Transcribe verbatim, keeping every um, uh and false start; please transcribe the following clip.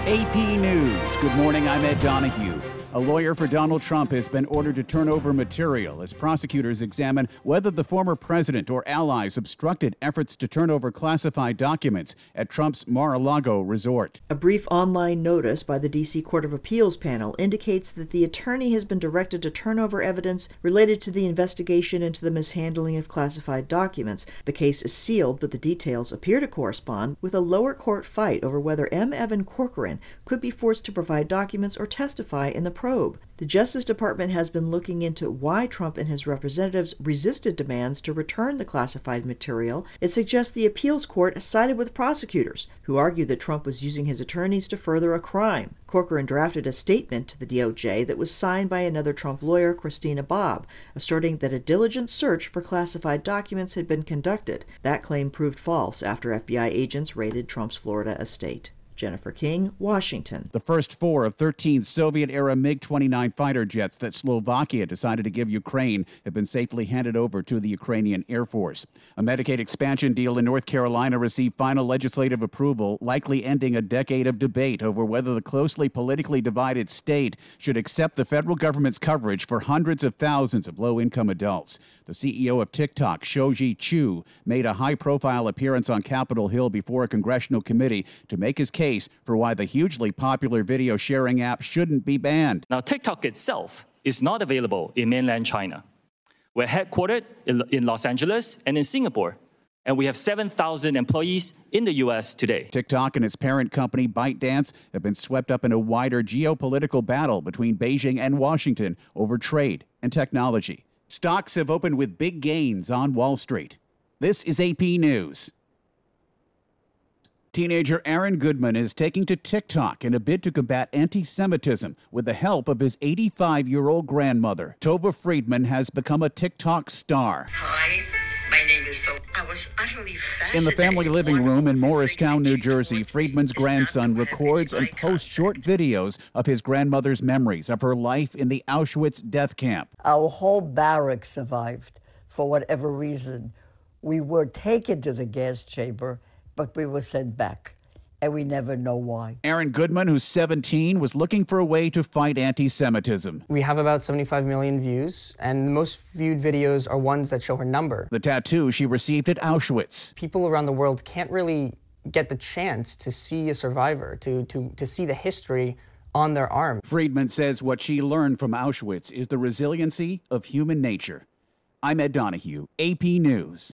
A P News. Good morning, I'm Ed Donahue. A lawyer for Donald Trump has been ordered to turn over material as prosecutors examine whether the former president or allies obstructed efforts to turn over classified documents at Trump's Mar-a-Lago resort. A brief online notice by the D C Court of Appeals panel indicates that the attorney has been directed to turn over evidence related to the investigation into the mishandling of classified documents. The case is sealed, but the details appear to correspond with a lower court fight over whether M. Evan Corcoran could be forced to provide documents or testify in the probe. The Justice Department has been looking into why Trump and his representatives resisted demands to return the classified material. It suggests the appeals court sided with prosecutors, who argued that Trump was using his attorneys to further a crime. Corcoran drafted a statement to the D O J that was signed by another Trump lawyer, Christina Bobb, asserting that a diligent search for classified documents had been conducted. That claim proved false after F B I agents raided Trump's Florida estate. Jennifer King, Washington. The first four of thirteen Soviet-era MiG twenty-nine fighter jets that Slovakia decided to give Ukraine have been safely handed over to the Ukrainian Air Force. A Medicaid expansion deal in North Carolina received final legislative approval, likely ending a decade of debate over whether the closely politically divided state should accept the federal government's coverage for hundreds of thousands of low-income adults. The C E O of TikTok, Shou-Zi Chew, made a high-profile appearance on Capitol Hill before a congressional committee to make his case for why the hugely popular video sharing app shouldn't be banned. Now, TikTok itself is not available in mainland China. We're headquartered in, in Los Angeles and in Singapore, and we have seven thousand employees in the U S today. TikTok and its parent company, ByteDance, have been swept up in a wider geopolitical battle between Beijing and Washington over trade and technology. Stocks have opened with big gains on Wall Street. This is A P News. Teenager Aaron Goodman is taking to TikTok in a bid to combat anti-Semitism with the help of his eighty-five-year-old grandmother. Tova Friedman has become a TikTok star. Hi, my name is Tova. I was utterly fascinated. In the family living room in Morristown, New Jersey, Friedman's grandson records and posts short videos of his grandmother's memories of her life in the Auschwitz death camp. Our whole barrack survived for whatever reason. We were taken to the gas chamber, but we were sent back, and we never know why. Aaron Goodman, who's seventeen, was looking for a way to fight anti-Semitism. We have about seventy-five million views, and the most viewed videos are ones that show her number. The tattoo she received at Auschwitz. People around the world can't really get the chance to see a survivor, to, to, to see the history on their arm. Friedman says what she learned from Auschwitz is the resiliency of human nature. I'm Ed Donahue, A P News.